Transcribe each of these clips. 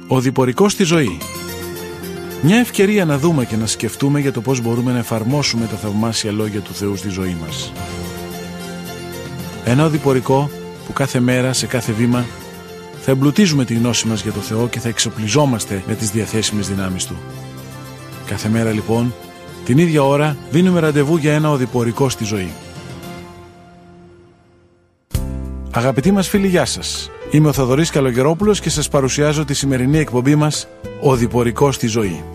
Ο διπορικός στη ζωή. Μια ευκαιρία να δούμε και να σκεφτούμε για το πώς μπορούμε να εφαρμόσουμε τα θαυμάσια λόγια του Θεού στη ζωή μας. Ένα οδηπορικό που κάθε μέρα, σε κάθε βήμα, θα εμπλουτίζουμε τη γνώση μας για το Θεό και θα εξοπλιζόμαστε με τις διαθέσιμες δυνάμεις Του. Κάθε μέρα λοιπόν, την ίδια ώρα, δίνουμε ραντεβού για ένα οδηπορικό στη ζωή. Αγαπητοί μας φίλοι, γεια σας. Είμαι ο Θοδωρής Καλογερόπουλος και σας παρουσιάζω τη σημερινή εκπομπή μας «Οδηπορικό στη ζωή».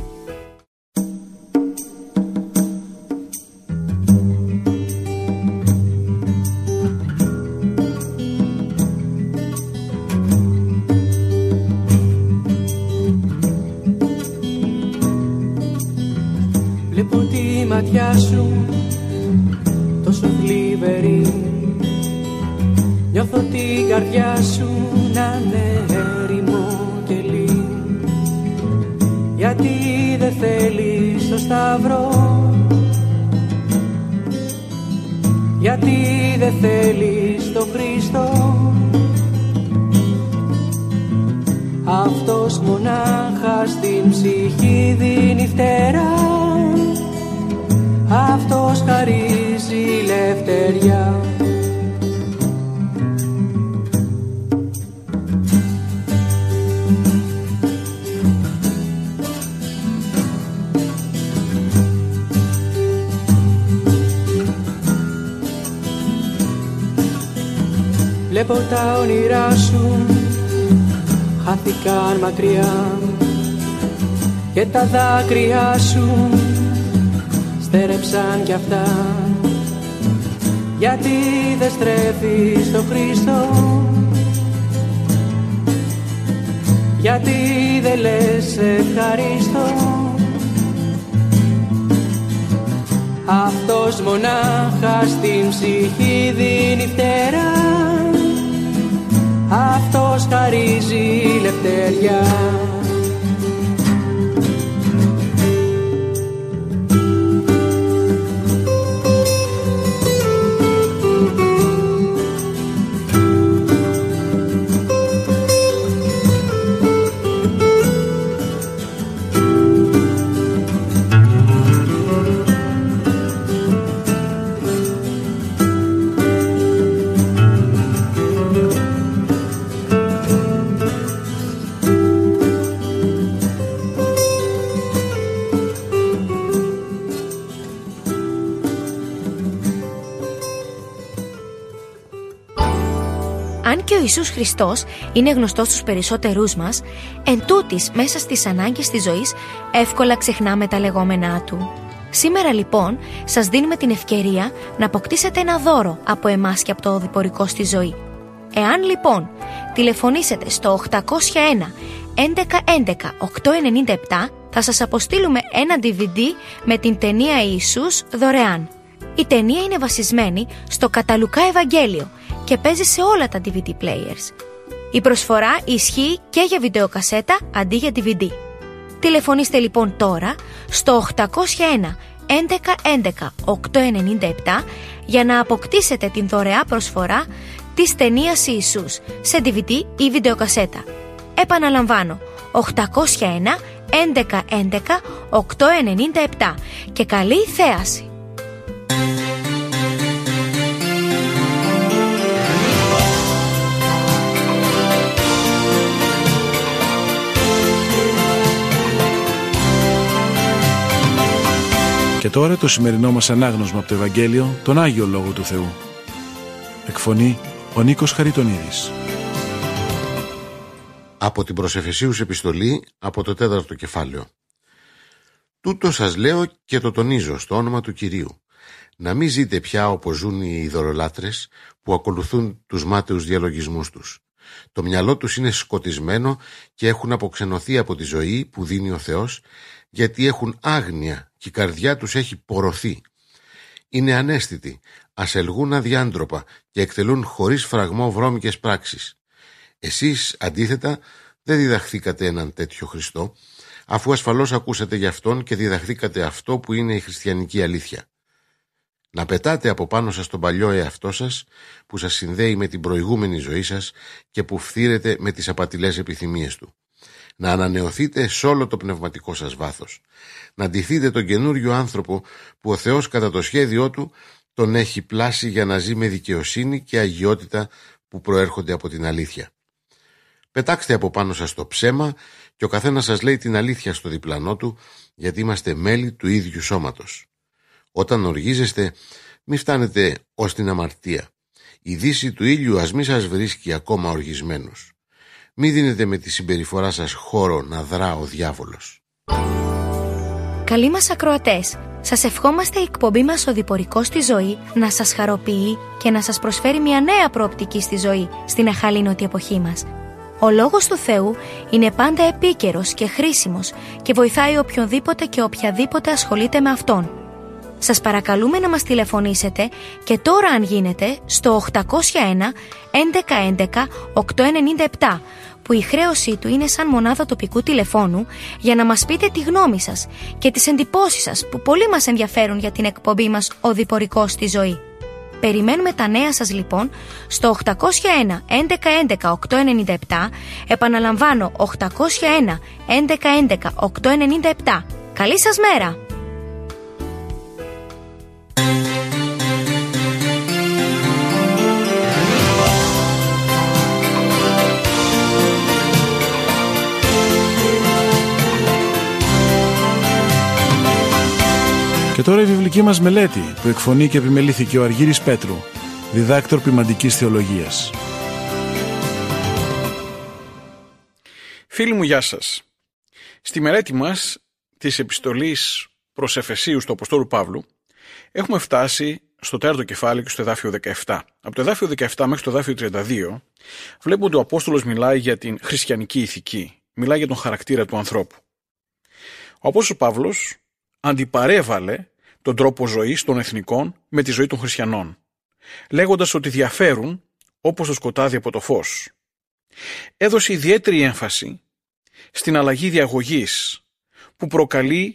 Βλέπω τη ματιά σου τόσο θλιβερή, νιώθω την καρδιά σου να είναι έρημο κελί. Γιατί δεν θέλεις το Σταυρό, γιατί δεν θέλεις το Χριστό, αυτός μονάχα στην ψυχή δίνει φτερά, αυτός χαρίζει ελευθεριά. Βλέπω τα όνειρά σου χάθηκαν μακριά και τα δάκρυά σου στέρεψαν κι αυτά. Γιατί δεν στρέφεις το Χριστό, γιατί δεν λες ευχαριστώ, αυτός μονάχα στην ψυχή δίνει φτερά, αυτός χαρίζει ελευθεριά. Αν και ο Ιησούς Χριστός είναι γνωστός στους περισσότερούς μας, εν τούτης μέσα στις ανάγκες της ζωής εύκολα ξεχνάμε τα λεγόμενά Του. Σήμερα λοιπόν σας δίνουμε την ευκαιρία να αποκτήσετε ένα δώρο από εμάς και από το οδηπορικό στη ζωή. Εάν λοιπόν τηλεφωνήσετε στο 801 11 11 897, θα σας αποστείλουμε ένα DVD με την ταινία Ιησούς δωρεάν. Η ταινία είναι βασισμένη στο κατά Λουκά Ευαγγέλιο και παίζει σε όλα τα DVD players. Η προσφορά ισχύει και για βιντεοκασέτα αντί για DVD. Τηλεφωνήστε λοιπόν τώρα στο 801 11 11 897 για να αποκτήσετε την δωρεά προσφορά της ταινίας Ιησούς σε DVD ή βιντεοκασέτα. Επαναλαμβάνω, 801 11 11 897 και καλή θέαση! Και τώρα το σημερινό μας ανάγνωσμα από το Ευαγγέλιο, τον Άγιο Λόγο του Θεού. Εκφωνεί ο Νίκος Χαριτονίδης. Από την προς Εφεσίους επιστολή, από το 4ο κεφάλαιο. Τούτο σας λέω και το τονίζω στο όνομα του Κυρίου. Να μην ζείτε πια όπως ζουν οι ειδωλολάτρες που ακολουθούν τους μάταιους διαλογισμούς τους. Το μυαλό τους είναι σκοτισμένο και έχουν αποξενωθεί από τη ζωή που δίνει ο Θεός, γιατί έχουν άγνοια και η καρδιά τους έχει πορωθεί. Είναι ανέστητοι, ασελγούν αδιάντροπα και εκτελούν χωρίς φραγμό βρώμικες πράξεις. Εσείς, αντίθετα, δεν διδαχθήκατε έναν τέτοιο Χριστό, αφού ασφαλώς ακούσατε γι' Αυτόν και διδαχθήκατε αυτό που είναι η χριστιανική αλήθεια. Να πετάτε από πάνω σας τον παλιό εαυτό σας, που σας συνδέει με την προηγούμενη ζωή σας και που φθήρεται με τις απατηλές επιθυμίες του. να ανανεωθείτε σε όλο το πνευματικό σας βάθος, να ντυθείτε τον καινούριο άνθρωπο που ο Θεός κατά το σχέδιό του τον έχει πλάσει για να ζει με δικαιοσύνη και αγιότητα που προέρχονται από την αλήθεια. Πετάξτε από πάνω σας το ψέμα και ο καθένας σας λέει την αλήθεια στο διπλανό του, γιατί είμαστε μέλη του ίδιου σώματος. Όταν οργίζεστε, μη φτάνετε ως την αμαρτία. Η δύση του ήλιου ας μη σας βρίσκει ακόμα οργισμένους. Μη δίνετε με τη συμπεριφορά σας χώρο να δρά ο διάβολος. Καλοί μας ακροατές, σας ευχόμαστε η εκπομπή μας «Οδηπορικός στη ζωή» να σας χαροποιεί και να σας προσφέρει μια νέα προοπτική στη ζωή στην αχαλήνωτη εποχή μας. Ο Λόγος του Θεού είναι πάντα επίκαιρος και χρήσιμος και βοηθάει οποιονδήποτε και οποιαδήποτε ασχολείται με Αυτόν. Σας παρακαλούμε να μας τηλεφωνήσετε και τώρα αν γίνεται στο 801 1111 897 που η χρέωσή του είναι σαν μονάδα τοπικού τηλεφώνου για να μας πείτε τη γνώμη σας και τις εντυπώσεις σας που πολύ μας ενδιαφέρουν για την εκπομπή μας «Οδηπορικός στη ζωή». Περιμένουμε τα νέα σας λοιπόν στο 801 1111 897, επαναλαμβάνω 801 1111 897. Καλή σας μέρα! Και τώρα η βιβλική μας μελέτη που εκφωνεί και επιμελήθηκε ο Αργύρης Πέτρου, διδάκτορ ποιμαντικής θεολογίας. Φίλοι μου, γεια σας. Στη μελέτη μας της επιστολής προς Εφεσίους του Αποστόλου Παύλου έχουμε φτάσει στο 4ο κεφάλαιο και στο εδάφιο 17. Από το εδάφιο 17 μέχρι το εδάφιο 32 βλέπουμε ότι ο Απόστολος μιλάει για την χριστιανική ηθική, μιλάει για τον χαρακτήρα του ανθρώπου. Ο Απόστολος Παύλος αντιπαρέβαλε τον τρόπο ζωής των εθνικών με τη ζωή των χριστιανών, λέγοντας ότι διαφέρουν όπως το σκοτάδι από το φως. Έδωσε ιδιαίτερη έμφαση στην αλλαγή διαγωγής που προκαλεί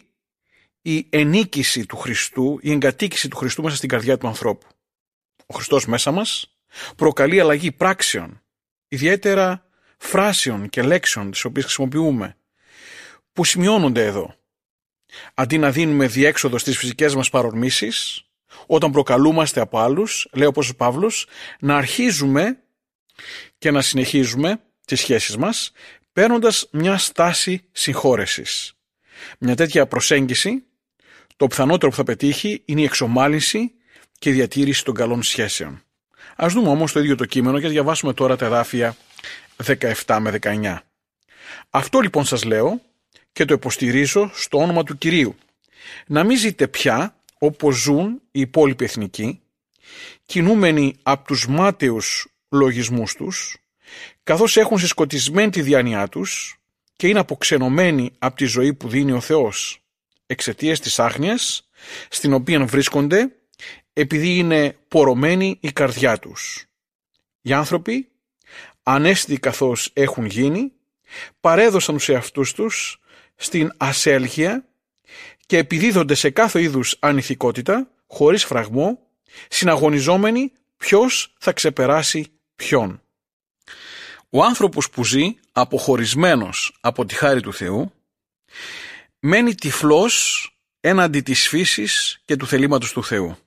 η ενίκηση του Χριστού, η εγκατοίκηση του Χριστού μέσα στην καρδιά του ανθρώπου. Ο Χριστός μέσα μας προκαλεί αλλαγή πράξεων, ιδιαίτερα φράσεων και λέξεων τις οποίες χρησιμοποιούμε, που σημειώνονται εδώ. Αντί να δίνουμε διέξοδο στις φυσικές μας παρορμήσεις, όταν προκαλούμαστε από άλλους, λέει ο Απόστολος Παύλος, να αρχίζουμε και να συνεχίζουμε τις σχέσεις μας, παίρνοντας μια στάση συγχώρεσης. Μια τέτοια προσέγγιση, το πιθανότερο που θα πετύχει είναι η εξομάλυνση και η διατήρηση των καλών σχέσεων. Ας δούμε όμως το ίδιο το κείμενο και διαβάσουμε τώρα τα εδάφια 17 με 19. Αυτό λοιπόν σας λέω και το υποστηρίζω στο όνομα του Κυρίου. Να μην ζείτε πια όπως ζουν οι υπόλοιποι εθνικοί, κινούμενοι από τους μάταιους λογισμούς τους, καθώς έχουν συσκοτισμένη τη διάνοιά τους και είναι αποξενωμένοι από τη ζωή που δίνει ο Θεός, εξαιτίας της άγνοιας στην οποία βρίσκονται, επειδή είναι πορωμένη η καρδιά τους. Οι άνθρωποι, ανέστητοι καθώς έχουν γίνει, παρέδωσαν τους εαυτούς τους στην ασέλγεια και επιδίδονται σε κάθε είδους ανηθικότητα, χωρίς φραγμό, συναγωνιζόμενοι ποιος θα ξεπεράσει ποιον. Ο άνθρωπος που ζει αποχωρισμένος από τη χάρη του Θεού μένει τυφλός έναντι της φύσης και του θελήματος του Θεού.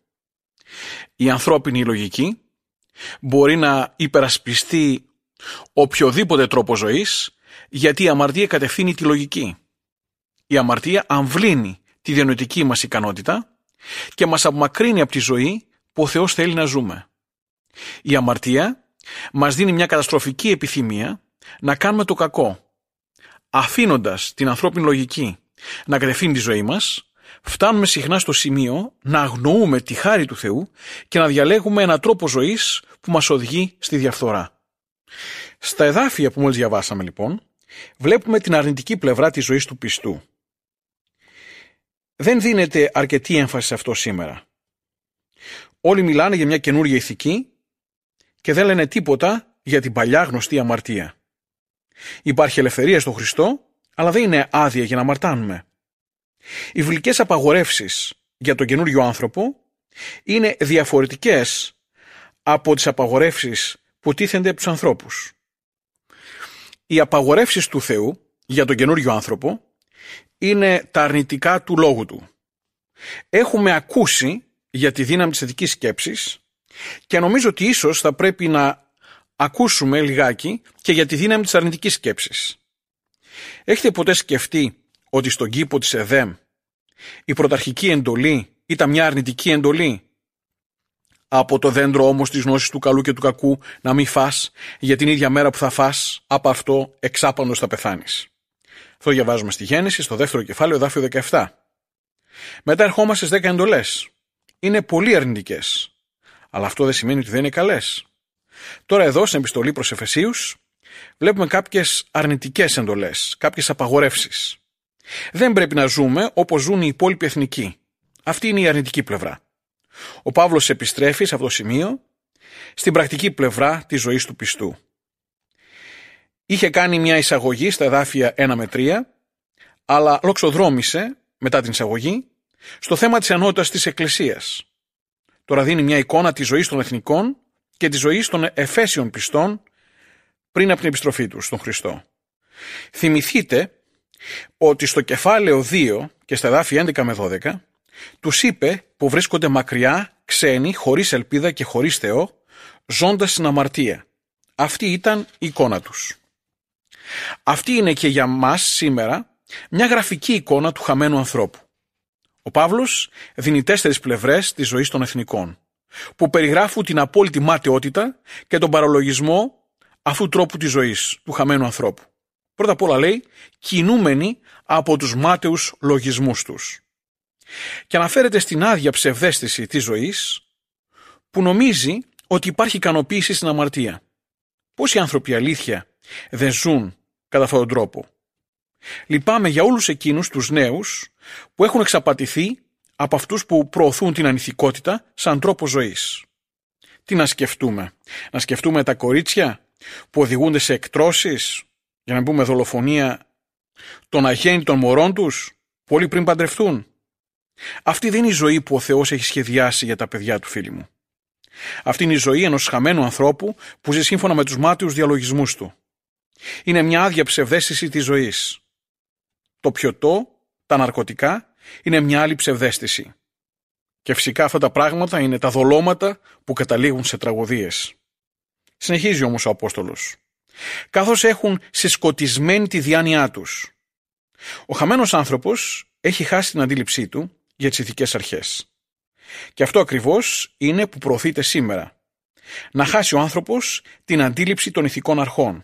Η ανθρώπινη λογική μπορεί να υπερασπιστεί οποιοδήποτε τρόπο ζωής, γιατί η αμαρτία κατευθύνει τη λογική. Η αμαρτία αμβλύνει τη διανοητική μας ικανότητα και μας απομακρύνει από τη ζωή που ο Θεός θέλει να ζούμε. Η αμαρτία μας δίνει μια καταστροφική επιθυμία να κάνουμε το κακό. Αφήνοντας την ανθρώπινη λογική να κατευθύνει τη ζωή μας, φτάνουμε συχνά στο σημείο να αγνοούμε τη χάρη του Θεού και να διαλέγουμε έναν τρόπο ζωής που μας οδηγεί στη διαφθορά. Στα εδάφια που μόλις διαβάσαμε λοιπόν, βλέπουμε την αρνητική πλευρά της ζωής του πιστού. Δεν δίνεται αρκετή έμφαση σε αυτό σήμερα. Όλοι μιλάνε για μια καινούργια ηθική και δεν λένε τίποτα για την παλιά γνωστή αμαρτία. Υπάρχει ελευθερία στον Χριστό, αλλά δεν είναι άδεια για να αμαρτάνουμε. Οι βιβλικές απαγορεύσεις για τον καινούριο άνθρωπο είναι διαφορετικές από τις απαγορεύσεις που τίθενται από τους ανθρώπους. Οι απαγορεύσεις του Θεού για τον καινούριο άνθρωπο είναι τα αρνητικά του λόγου του. Έχουμε ακούσει για τη δύναμη της θετικής σκέψης και νομίζω ότι ίσως θα πρέπει να ακούσουμε λιγάκι και για τη δύναμη της αρνητικής σκέψης. Έχετε ποτέ σκεφτεί ότι στον κήπο της Εδέμ η πρωταρχική εντολή ήταν μια αρνητική εντολή? Από το δέντρο όμως της γνώσης του καλού και του κακού να μην φας, για την ίδια μέρα που θα φας από αυτό εξάπαντος θα πεθάνεις. Αυτό διαβάζουμε στη Γέννηση, στο δεύτερο κεφάλαιο, εδάφιο 17. Μετά ερχόμαστε στις 10 εντολές. Είναι πολύ αρνητικές, αλλά αυτό δεν σημαίνει ότι δεν είναι καλές. Τώρα εδώ στην επιστολή προς Εφεσίους βλέπουμε κάποιες αρνητικές εντολές, κάποιες απαγορεύσεις. Δεν πρέπει να ζούμε όπως ζουν οι υπόλοιποι εθνικοί. Αυτή είναι η αρνητική πλευρά. Ο Παύλος επιστρέφει σε αυτό το σημείο στην πρακτική πλευρά της ζωής του πιστού. Είχε κάνει μια εισαγωγή στα εδάφια 1 με 3, αλλά λοξοδρόμησε μετά την εισαγωγή στο θέμα της ενότητας της Εκκλησίας. Τώρα δίνει μια εικόνα της ζωής των εθνικών και της ζωής των Εφέσιων πιστών πριν από την επιστροφή τους στον Χριστό. Θυμηθείτε ότι στο κεφάλαιο 2 και στα εδάφια 11 με 12 τους είπε που βρίσκονται μακριά, ξένοι, χωρίς ελπίδα και χωρίς Θεό, ζώντας στην αμαρτία. Αυτή ήταν η εικόνα τους. Αυτή είναι και για μας σήμερα μια γραφική εικόνα του χαμένου ανθρώπου. Ο Παύλος δίνει 4 πλευρές της ζωής των εθνικών, που περιγράφουν την απόλυτη μάταιότητα και τον παραλογισμό αυτού τρόπου της ζωής του χαμένου ανθρώπου. Πρώτα απ' όλα λέει, κινούμενοι από τους μάταιους λογισμούς τους. Και αναφέρεται στην άδεια ψευδαίσθηση της ζωής που νομίζει ότι υπάρχει ικανοποίηση στην αμαρτία. Πόσοι άνθρωποι αλήθεια δεν ζουν κατά αυτόν τον τρόπο? Λυπάμαι για όλους εκείνους τους νέους που έχουν εξαπατηθεί από αυτούς που προωθούν την ανηθικότητα σαν τρόπο ζωής. Τι να σκεφτούμε? Να σκεφτούμε τα κορίτσια που οδηγούνται σε εκτρώσεις, για να πούμε δολοφονία των αγέννητων μωρών τους, πολύ πριν παντρευτούν? Αυτή δεν είναι η ζωή που ο Θεός έχει σχεδιάσει για τα παιδιά του, φίλοι μου. Αυτή είναι η ζωή ενός χαμένου ανθρώπου που ζει σύμφωνα με τους μάταιους διαλογισμούς του. Είναι μια άδεια ψευδαίσθηση της ζωής. Το πιωτό, τα ναρκωτικά, είναι μια άλλη ψευδαίσθηση. Και φυσικά αυτά τα πράγματα είναι τα δολώματα που καταλήγουν σε τραγωδίες. Συνεχίζει όμως ο Απόστολος. Καθώς έχουν συσκοτισμένη τη διάνοιά τους. Ο χαμένος άνθρωπος έχει χάσει την αντίληψή του για τις ηθικές αρχές. Και αυτό ακριβώς είναι που προωθείται σήμερα. Να χάσει ο άνθρωπος την αντίληψη των ηθικών αρχών.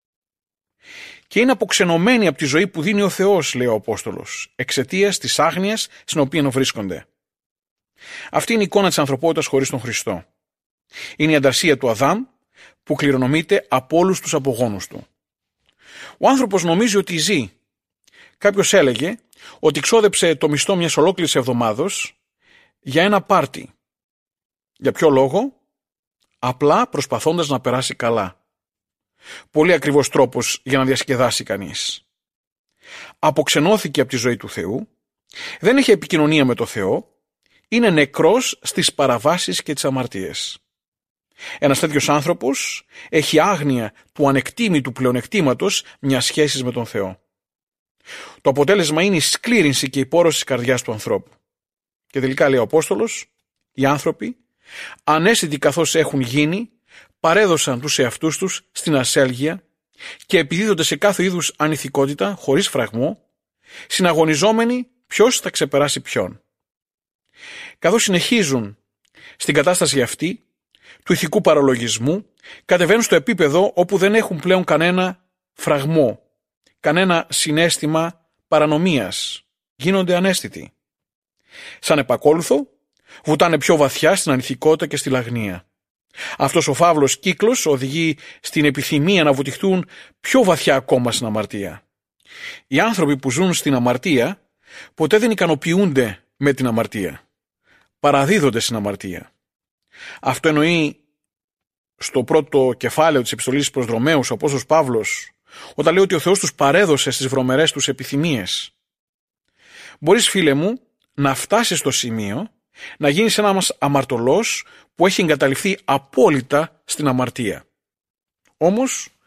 Και είναι αποξενωμένοι από τη ζωή που δίνει ο Θεός, λέει ο Απόστολος, εξαιτίας της άγνοιας στην οποία βρίσκονται. Αυτή είναι η εικόνα της ανθρωπότητας χωρίς τον Χριστό. Είναι η ανταρσία του Αδάμ που κληρονομείται από όλους τους απογόνους του. Ο άνθρωπος νομίζει ότι ζει. Κάποιος έλεγε ότι ξόδεψε το μισθό μιας ολόκληρης εβδομάδος για ένα πάρτι. Για ποιο λόγο? Απλά προσπαθώντας να περάσει καλά. Πολύ ακριβώς τρόπος για να διασκεδάσει κανείς. Αποξενώθηκε από τη ζωή του Θεού, δεν έχει επικοινωνία με το Θεό, είναι νεκρός στις παραβάσεις και τις αμαρτίες. Ένας τέτοιος άνθρωπος έχει άγνοια του ανεκτήμητου πλεονεκτήματος μιας σχέσης με τον Θεό. Το αποτέλεσμα είναι η σκλήρυνση και η πόρωση της καρδιάς του ανθρώπου. Και τελικά, λέει ο Απόστολος, οι άνθρωποι, ανέστητοι καθώς έχουν γίνει, παρέδωσαν τους εαυτούς τους στην ασέλγεια και επιδίδονται σε κάθε είδους ανηθικότητα, χωρίς φραγμό, συναγωνιζόμενοι ποιος θα ξεπεράσει ποιον. Καθώς συνεχίζουν στην κατάσταση αυτή του ηθικού παραλογισμού, κατεβαίνουν στο επίπεδο όπου δεν έχουν πλέον κανένα φραγμό, κανένα συναίσθημα παρανομίας, γίνονται ανέστητοι. Σαν επακόλουθο, βουτάνε πιο βαθιά στην ανηθικότητα και στη λαγνία. Αυτός ο φαύλος κύκλος οδηγεί στην επιθυμία να βουτυχτούν πιο βαθιά ακόμα στην αμαρτία. Οι άνθρωποι που ζουν στην αμαρτία ποτέ δεν ικανοποιούνται με την αμαρτία. Παραδίδονται στην αμαρτία. Αυτό εννοεί στο πρώτο κεφάλαιο της επιστολής προς Ρωμαίους ο Απόστολος Παύλος, όταν λέει ότι ο Θεός τους παρέδωσε στις βρωμερές τους επιθυμίες. Μπορείς, φίλε μου, να φτάσεις στο σημείο να γίνεις ένας αμαρτωλός που έχει εγκαταλειφθεί απόλυτα στην αμαρτία. Όμως,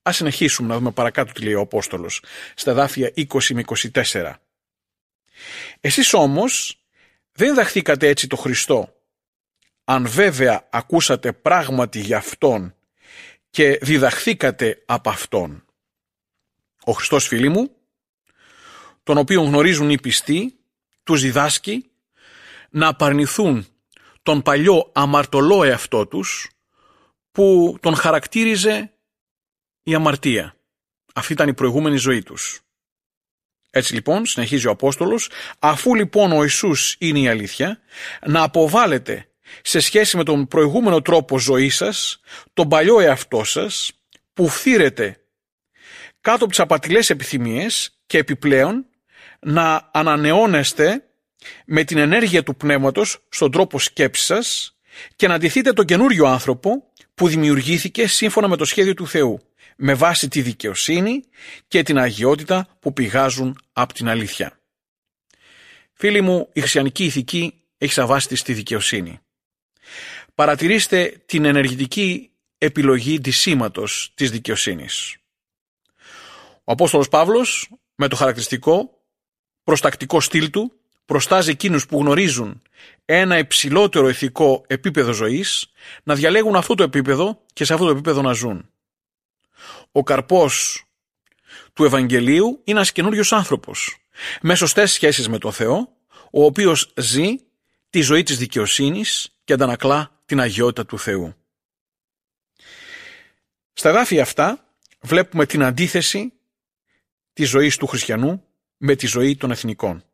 Ας συνεχίσουμε να δούμε παρακάτω τι λέει ο Απόστολος στα εδάφια 20 με 24. Εσείς όμως δεν διδαχθήκατε έτσι το Χριστό, αν βέβαια ακούσατε πράγματι για Αυτόν και διδαχθήκατε από Αυτόν. Ο Χριστός, φίλοι μου, τον οποίον γνωρίζουν οι πιστοί, τους διδάσκει να απαρνηθούν τον παλιό αμαρτωλό εαυτό τους που τον χαρακτήριζε η αμαρτία. Αυτή ήταν η προηγούμενη ζωή τους. Έτσι λοιπόν, συνεχίζει ο Απόστολος, αφού λοιπόν ο Ιησούς είναι η αλήθεια, να αποβάλλετε σε σχέση με τον προηγούμενο τρόπο ζωής σας, τον παλιό εαυτό σας, που φθήρεται κάτω από τις απατηλές επιθυμίες και επιπλέον να ανανεώνεστε με την ενέργεια του πνεύματος στον τρόπο σκέψης σας και να ντυθείτε τον καινούριο άνθρωπο που δημιουργήθηκε σύμφωνα με το σχέδιο του Θεού, με βάση τη δικαιοσύνη και την αγιότητα που πηγάζουν από την αλήθεια. Φίλοι μου, η χριστιανική ηθική έχει σαν βάση της τη δικαιοσύνη. Παρατηρήστε την ενεργητική επιλογή ντυσίματος της δικαιοσύνης. Ο Απόστολος Παύλος, με το χαρακτηριστικό προστακτικό στυλ του, προστάζει εκείνους που γνωρίζουν ένα υψηλότερο ηθικό επίπεδο ζωής να διαλέγουν αυτό το επίπεδο και σε αυτό το επίπεδο να ζουν. Ο καρπός του Ευαγγελίου είναι ένας καινούριος άνθρωπος με σωστές σχέσεις με τον Θεό, ο οποίος ζει τη ζωή της δικαιοσύνης και αντανακλά την αγιότητα του Θεού. Στα εδάφια αυτά βλέπουμε την αντίθεση της ζωής του χριστιανού με τη ζωή των εθνικών.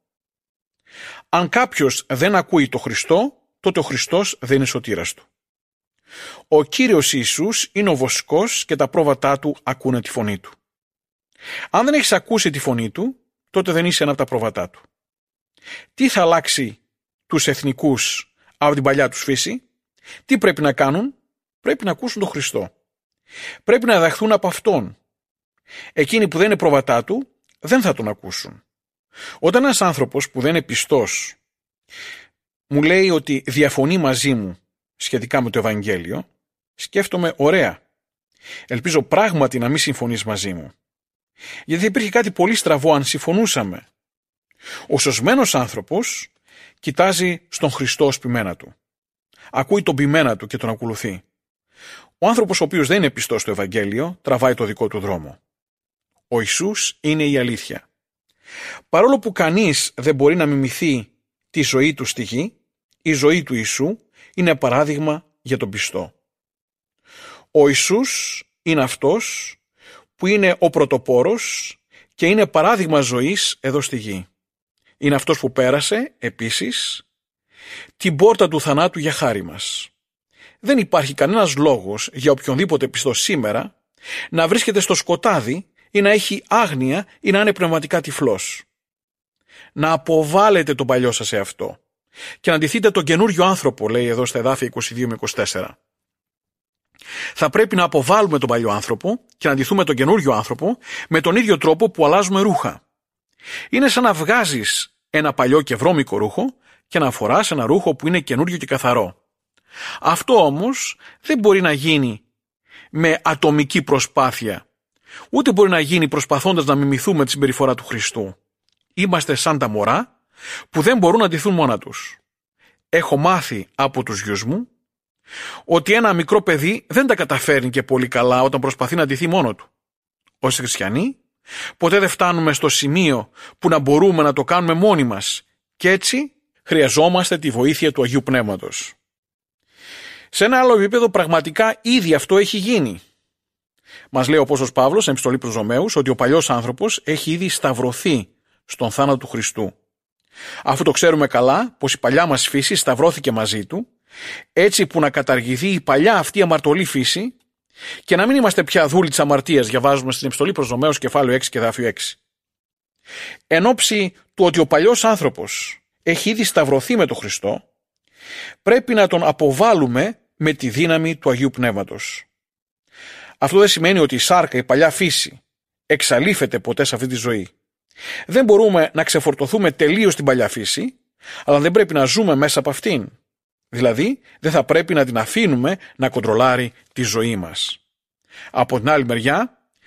Αν κάποιος δεν ακούει το Χριστό, τότε ο Χριστός δεν είναι σωτήρας του. Ο Κύριος Ιησούς είναι ο βοσκός και τα πρόβατά του ακούνε τη φωνή του. Αν δεν έχεις ακούσει τη φωνή του, τότε δεν είσαι ένα από τα πρόβατά του. Τι θα αλλάξει τους εθνικούς από την παλιά τους φύση? Τι πρέπει να κάνουν? Πρέπει να ακούσουν τον Χριστό. Πρέπει να διδαχθούν από Αυτόν. Εκείνοι που δεν είναι πρόβατά του δεν θα τον ακούσουν. Όταν ένας άνθρωπος που δεν είναι πιστός μου λέει ότι διαφωνεί μαζί μου σχετικά με το Ευαγγέλιο, σκέφτομαι ωραία. Ελπίζω πράγματι να μην συμφωνείς μαζί μου. Γιατί θα υπήρχε κάτι πολύ στραβό αν συμφωνούσαμε. Ο σωσμένος άνθρωπος κοιτάζει στον Χριστό ως ποιμένα του. Ακούει τον ποιμένα του και τον ακολουθεί. Ο άνθρωπος ο οποίος δεν είναι πιστός στο Ευαγγέλιο τραβάει το δικό του δρόμο. Ο Ιησούς είναι η αλήθεια. Παρόλο που κανείς δεν μπορεί να μιμηθεί τη ζωή του στη γη, η ζωή του Ιησού είναι παράδειγμα για τον πιστό. Ο Ιησούς είναι αυτός που είναι ο πρωτοπόρος και είναι παράδειγμα ζωής εδώ στη γη. Είναι αυτός που πέρασε, επίσης, την πόρτα του θανάτου για χάρη μας. Δεν υπάρχει κανένας λόγος για οποιονδήποτε πιστό σήμερα να βρίσκεται στο σκοτάδι ή να έχει άγνοια ή να είναι πνευματικά τυφλός. Να αποβάλλετε τον παλιό σας εαυτό και να ντυθείτε τον καινούριο άνθρωπο, λέει εδώ στα εδάφια 22 με 24. Θα πρέπει να αποβάλουμε τον παλιό άνθρωπο και να ντυθούμε τον καινούριο άνθρωπο με τον ίδιο τρόπο που αλλάζουμε ρούχα. Είναι σαν να βγάζεις ένα παλιό και βρώμικο ρούχο και να φοράς ένα ρούχο που είναι καινούριο και καθαρό. Αυτό όμως δεν μπορεί να γίνει με ατομική προσπάθεια, ούτε μπορεί να γίνει προσπαθώντας να μιμηθούμε τη συμπεριφορά του Χριστού. Είμαστε σαν τα μωρά που δεν μπορούν να ντυθούν μόνα τους. Έχω μάθει από τους γιους μου ότι ένα μικρό παιδί δεν τα καταφέρνει και πολύ καλά όταν προσπαθεί να ντυθεί μόνο του. Ως χριστιανοί, ποτέ δεν φτάνουμε στο σημείο που να μπορούμε να το κάνουμε μόνοι μας και έτσι χρειαζόμαστε τη βοήθεια του Αγίου Πνεύματος. Σε ένα άλλο επίπεδο πραγματικά ήδη αυτό έχει γίνει. Μας λέει ο Απόστολος Παύλος, στην επιστολή προς Ρωμαίους, ότι ο παλιός άνθρωπος έχει ήδη σταυρωθεί στον θάνατο του Χριστού. Αφού το ξέρουμε καλά, πως η παλιά μας φύση σταυρώθηκε μαζί του, έτσι που να καταργηθεί η παλιά αυτή αμαρτωλή φύση και να μην είμαστε πια δούλοι της αμαρτίας, διαβάζουμε στην επιστολή προς Ρωμαίους κεφάλαιο 6 και εδάφιο 6. Εν όψη του ότι ο παλιός άνθρωπος έχει ήδη σταυρωθεί με τον Χριστό, πρέπει να τον αποβάλουμε με τη δύναμη του Αγίου Πνεύματος. Αυτό δεν σημαίνει ότι η σάρκα, η παλιά φύση, εξαλείφεται ποτέ σε αυτή τη ζωή. Δεν μπορούμε να ξεφορτωθούμε τελείως την παλιά φύση, αλλά δεν πρέπει να ζούμε μέσα από αυτήν. Δηλαδή, δεν θα πρέπει να την αφήνουμε να κοντρολάρει τη ζωή μας. Από την άλλη μεριά,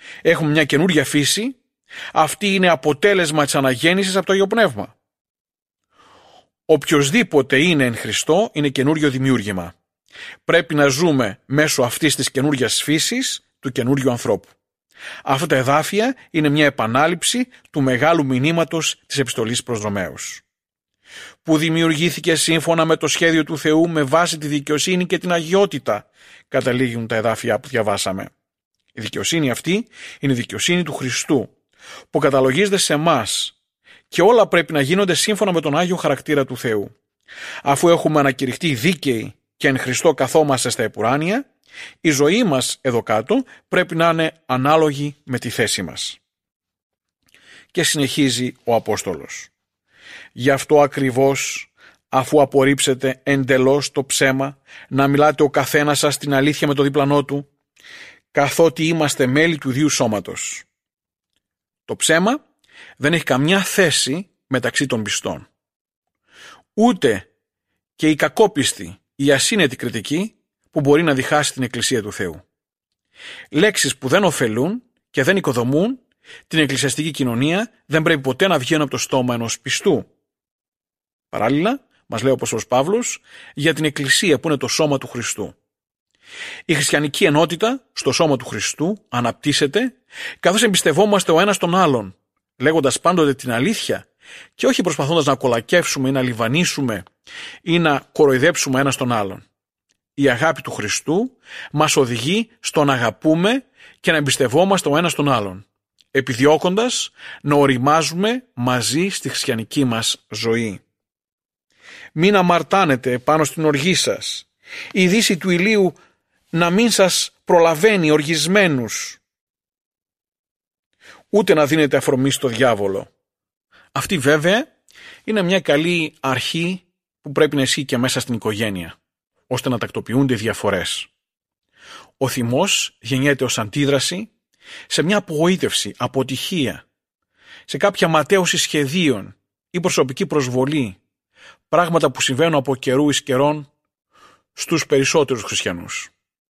Έχουμε μια καινούργια φύση. Αυτή είναι αποτέλεσμα της αναγέννησης από το Άγιο Πνεύμα. Οποιοσδήποτε είναι εν Χριστώ είναι καινούριο δημιούργημα. Πρέπει να ζούμε μέσω αυτής της καινούργιας φύσης του καινούριου ανθρώπου. Αυτά τα εδάφια είναι μια επανάληψη του μεγάλου μηνύματος της επιστολής προς Ρωμαίους, που δημιουργήθηκε σύμφωνα με το σχέδιο του Θεού με βάση τη δικαιοσύνη και την αγιότητα, καταλήγουν τα εδάφια που διαβάσαμε. Η δικαιοσύνη αυτή είναι η δικαιοσύνη του Χριστού, που καταλογίζεται σε εμάς, και όλα πρέπει να γίνονται σύμφωνα με τον Άγιο χαρακτήρα του Θεού. Αφού έχουμε ανακηρυχτεί δίκαιοι και εν Χριστώ καθόμαστε στα επουράνια, η ζωή μας εδώ κάτω πρέπει να είναι ανάλογη με τη θέση μας. Και συνεχίζει ο Απόστολος. Γι' αυτό ακριβώς, αφού απορρίψετε εντελώς το ψέμα, να μιλάτε ο καθένας σας την αλήθεια με το διπλανό του, καθότι είμαστε μέλη του ίδιου σώματος. Το ψέμα δεν έχει καμιά θέση μεταξύ των πιστών. Ούτε και η κακόπιστη, η ασύνετη κριτική που μπορεί να διχάσει την Εκκλησία του Θεού. Λέξεις που δεν ωφελούν και δεν οικοδομούν την εκκλησιαστική κοινωνία δεν πρέπει ποτέ να βγαίνουν από το στόμα ενός πιστού. Παράλληλα, μας λέει ο Απόστολος Παύλος για την Εκκλησία που είναι το σώμα του Χριστού. Η χριστιανική ενότητα στο σώμα του Χριστού αναπτύσσεται καθώς εμπιστευόμαστε ο ένας τον άλλον, λέγοντας πάντοτε την αλήθεια και όχι προσπαθώντας να κολακεύσουμε ή να λιβανίσουμε ή να κοροϊδέψουμε ένας τον άλλον. Η αγάπη του Χριστού μας οδηγεί στο να αγαπούμε και να εμπιστευόμαστε ο ένας τον άλλον, επιδιώκοντας να οριμάζουμε μαζί στη χριστιανική μας ζωή. Μην αμαρτάνετε πάνω στην οργή σας. Η δύση του ηλίου να μην σας προλαβαίνει οργισμένους, ούτε να δίνετε αφορμή στο διάβολο. Αυτή βέβαια είναι μια καλή αρχή που πρέπει να ισχύει και μέσα στην οικογένεια, ώστε να τακτοποιούνται διαφορές. Ο θυμός γεννιέται ως αντίδραση σε μια απογοήτευση, αποτυχία, σε κάποια ματαίωση σχεδίων ή προσωπική προσβολή, πράγματα που συμβαίνουν από καιρού εις καιρών στους περισσότερους χριστιανούς.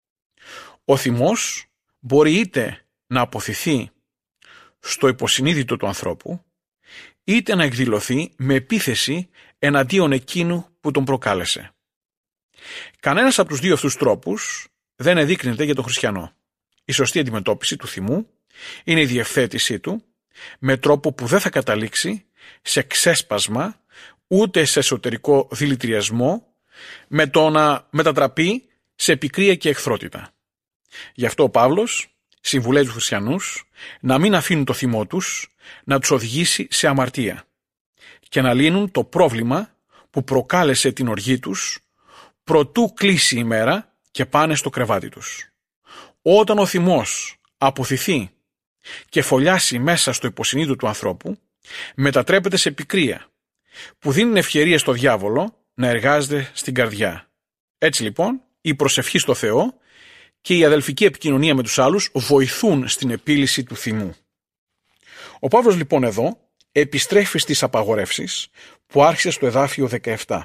Ο θυμός μπορεί είτε να αποθηθεί στο υποσυνείδητο του ανθρώπου, είτε να εκδηλωθεί με επίθεση εναντίον εκείνου που τον προκάλεσε. Κανένας από τους δύο αυτούς τρόπους δεν εδείκνυται για τον χριστιανό. Η σωστή αντιμετώπιση του θυμού είναι η διευθέτησή του με τρόπο που δεν θα καταλήξει σε ξέσπασμα ούτε σε εσωτερικό δηλητηριασμό, με το να μετατραπεί σε πικρία και εχθρότητα. Γι' αυτό ο Παύλος συμβουλεύει τους χριστιανούς να μην αφήνουν το θυμό τους να τους οδηγήσει σε αμαρτία και να λύνουν το πρόβλημα που προκάλεσε την οργή τους προτού κλείσει η μέρα και πάνε στο κρεβάτι τους. Όταν ο θυμός αποθηθεί και φωλιάσει μέσα στο υποσυνείδητο του ανθρώπου, μετατρέπεται σε πικρία που δίνει ευκαιρία στο διάβολο να εργάζεται στην καρδιά. Έτσι λοιπόν η προσευχή στο Θεό και η αδελφική επικοινωνία με τους άλλους βοηθούν στην επίλυση του θυμού. Ο Παύλος λοιπόν εδώ επιστρέφει στις απαγορεύσεις που άρχισε στο εδάφιο 17.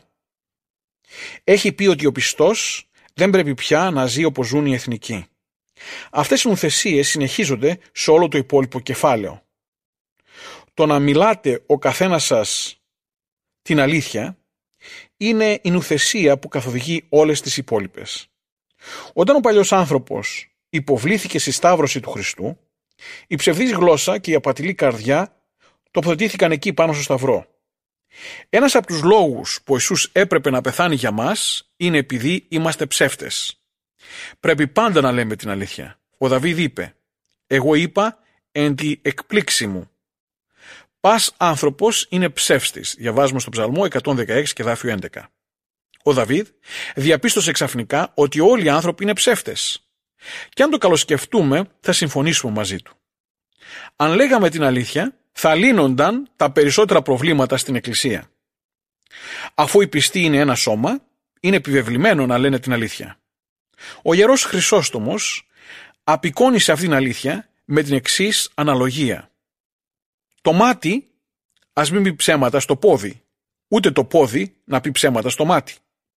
Έχει πει ότι ο πιστός δεν πρέπει πια να ζει όπως ζουν οι εθνικοί. Αυτές οι νουθεσίες συνεχίζονται σε όλο το υπόλοιπο κεφάλαιο. Το να μιλάτε ο καθένας σας την αλήθεια είναι η νουθεσία που καθοδηγεί όλες τις υπόλοιπες. Όταν ο παλιός άνθρωπος υποβλήθηκε στη σταύρωση του Χριστού, η ψευδής γλώσσα και η απατηλή καρδιά τοποθετήθηκαν εκεί πάνω στο σταυρό. Ένας από τους λόγους που ο Ιησούς έπρεπε να πεθάνει για μας είναι επειδή είμαστε ψεύτες. Πρέπει πάντα να λέμε την αλήθεια. Ο Δαβίδ είπε «Εγώ είπα εν τη εκπλήξη μου». Πας άνθρωπος είναι ψεύστης. Διαβάζουμε στο Ψαλμό 116 και εδάφιο 11. Ο Δαβίδ διαπίστωσε ξαφνικά ότι όλοι οι άνθρωποι είναι ψεύτες. Και αν το καλοσκεφτούμε θα συμφωνήσουμε μαζί του. Αν λέγαμε την αλήθεια θα λύνονταν τα περισσότερα προβλήματα στην Εκκλησία. Αφού οι πιστοί είναι ένα σώμα, είναι επιβεβλημένο να λένε την αλήθεια. Ο Ιερός Χρυσόστομος απεικόνισε αυτήν την αλήθεια με την εξής αναλογία. Το μάτι ας μην πει ψέματα στο πόδι, ούτε το πόδι να πει ψέματα στο μάτι.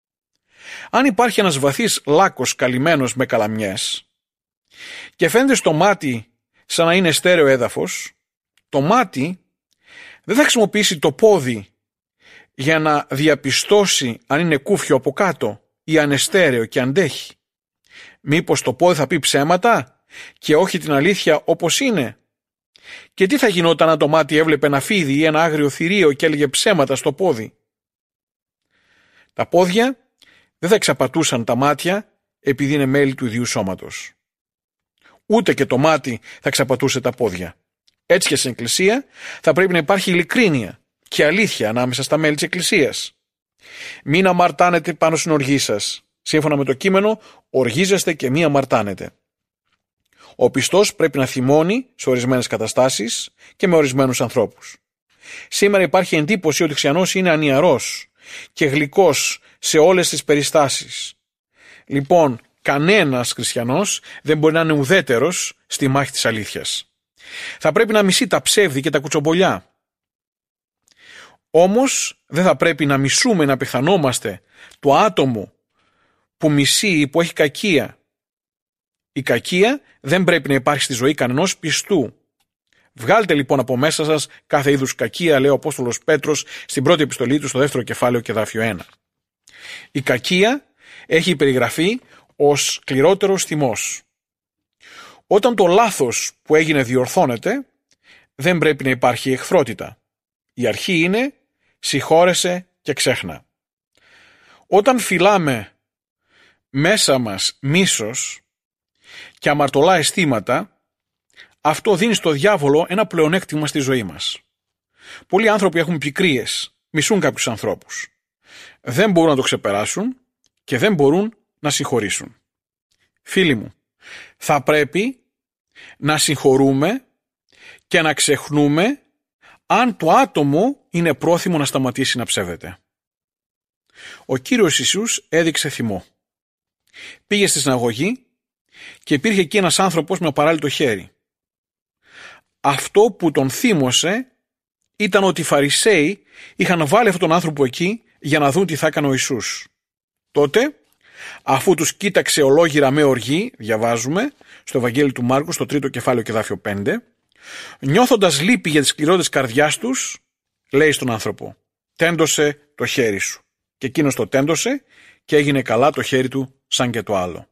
Αν υπάρχει ένας βαθύς λάκκος καλυμμένος με καλαμιές και φαίνεται στο μάτι σαν να είναι στέρεο έδαφος, το μάτι δεν θα χρησιμοποιήσει το πόδι για να διαπιστώσει αν είναι κούφιο από κάτω ή αν είναι στέρεο και αντέχει. Μήπως το πόδι θα πει ψέματα και όχι την αλήθεια όπως είναι? Και τι θα γινόταν αν το μάτι έβλεπε ένα φίδι ή ένα άγριο θηρίο και έλεγε ψέματα στο πόδι? Τα πόδια δεν θα εξαπατούσαν τα μάτια επειδή είναι μέλη του ίδιου σώματος. Ούτε και το μάτι θα εξαπατούσε τα πόδια. Έτσι και στην Εκκλησία θα πρέπει να υπάρχει ειλικρίνεια και αλήθεια ανάμεσα στα μέλη της Εκκλησίας. Μην αμαρτάνετε πάνω στην οργή σας. Σύμφωνα με το κείμενο, οργίζεστε και μη αμαρτάνετε. Ο πιστός πρέπει να θυμώνει σε ορισμένες καταστάσεις και με ορισμένους ανθρώπους. Σήμερα υπάρχει εντύπωση ότι ο χριστιανός είναι ανιαρός και γλυκός σε όλες τις περιστάσεις. Λοιπόν, κανένας χριστιανός δεν μπορεί να είναι ουδέτερος στη μάχη της αλήθειας. Θα πρέπει να μισεί τα ψεύδη και τα κουτσομπολιά. Όμως δεν θα πρέπει να μισούμε, να πιθανόμαστε το άτομο που μισεί ή που έχει κακία. Η κακία δεν πρέπει να υπάρχει στη ζωή κανενός πιστού. Βγάλτε λοιπόν από μέσα σας κάθε είδους κακία, λέει ο Απόστολος Πέτρος στην πρώτη επιστολή του στο 2ο κεφάλαιο και εδάφιο 1. Η κακία έχει περιγραφεί ως σκληρότερος θυμός. Όταν το λάθος που έγινε διορθώνεται, δεν πρέπει να υπάρχει εχθρότητα. Η αρχή είναι συγχώρεσε και ξέχνα. Όταν φυλάμε μέσα μας μίσος και αμαρτωλά αισθήματα, αυτό δίνει στο διάβολο ένα πλεονέκτημα στη ζωή μας. Πολλοί άνθρωποι έχουν πικρίες, μισούν κάποιους ανθρώπους. Δεν μπορούν να το ξεπεράσουν και δεν μπορούν να συγχωρήσουν. Φίλοι μου, θα πρέπει να συγχωρούμε και να ξεχνούμε αν το άτομο είναι πρόθυμο να σταματήσει να ψεύδεται. Ο Κύριος Ιησούς έδειξε θυμό. Πήγε στη συναγωγή και υπήρχε εκεί ένας άνθρωπος με απαράλυτο χέρι. Αυτό που τον θύμωσε ήταν ότι οι Φαρισαίοι είχαν βάλει αυτόν τον άνθρωπο εκεί για να δουν τι θα έκανε ο Ιησούς. Τότε, αφού τους κοίταξε ολόγυρα με οργή, διαβάζουμε στο Ευαγγέλιο του Μάρκου στο 3ο κεφάλαιο και εδάφιο 5, νιώθοντας λύπη για τις σκληρότητες καρδιάς τους, λέει στον άνθρωπο, τέντωσε το χέρι σου. Και εκείνος το τέντωσε και έγινε καλά το χέρι του σαν και το άλλο.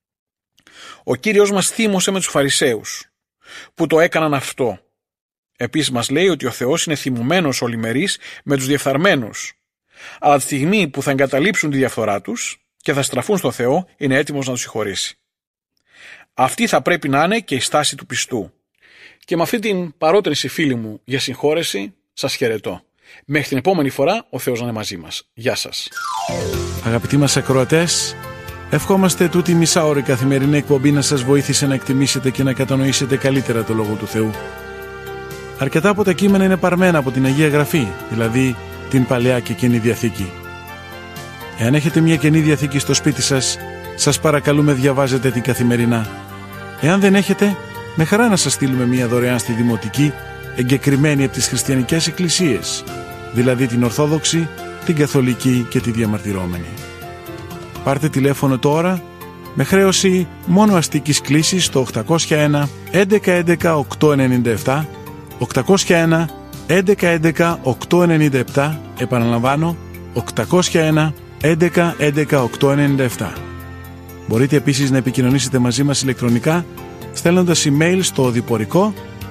Ο Κύριος μας θύμωσε με τους Φαρισαίους που το έκαναν αυτό. Επίσης μας λέει ότι ο Θεός είναι θυμωμένος ολημερής με τους διεφθαρμένους, αλλά τη στιγμή που θα εγκαταλείψουν τη διαφθορά τους και θα στραφούν στο Θεό, είναι έτοιμος να τους συγχωρήσει. Αυτή θα πρέπει να είναι και η στάση του πιστού. Και με αυτή την παρότρινση, φίλοι μου, για συγχώρεση, σας χαιρετώ. Μέχρι την επόμενη φορά, ο Θεός να είναι μαζί μας. Γεια σας. Αγαπητοί μας ακροατές, ευχόμαστε τούτη μισάωρη καθημερινή εκπομπή να σας βοήθησε να εκτιμήσετε και να κατανοήσετε καλύτερα το Λόγο του Θεού. Αρκετά από τα κείμενα είναι παρμένα από την Αγία Γραφή, δηλαδή την Παλαιά και Καινή Διαθήκη. Εάν έχετε μια Καινή Διαθήκη στο σπίτι σας, σας παρακαλούμε διαβάζετε την καθημερινά. Εάν δεν έχετε, με χαρά να σας στείλουμε μια δωρεάν στη Δημοτική, εγκεκριμένη από τις χριστιανικές εκκλησίες, δηλαδή την Ορθόδοξη, την Καθολική και τη Διαμαρτυρόμενη. Πάρτε τηλέφωνο τώρα με χρέωση μόνο αστικής κλήσης στο 801 1111 897, 801 1111 897, επαναλαμβάνω 801 1111 897. Μπορείτε επίσης να επικοινωνήσετε μαζί μας ηλεκτρονικά στέλνοντας email στο οδηπορικό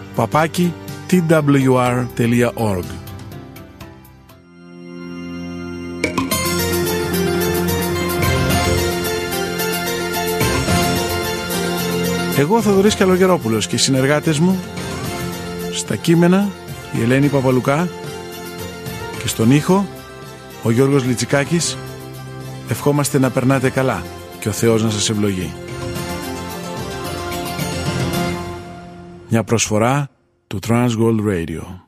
@twr.org. Εγώ, Θοδωρής Καλογερόπουλος, και οι συνεργάτες μου στα κείμενα, η Ελένη Παπαλουκά, και στον ήχο, ο Γιώργος Λιτσικάκης, ευχόμαστε να περνάτε καλά και ο Θεός να σας ευλογεί. Μια προσφορά του Transworld Radio.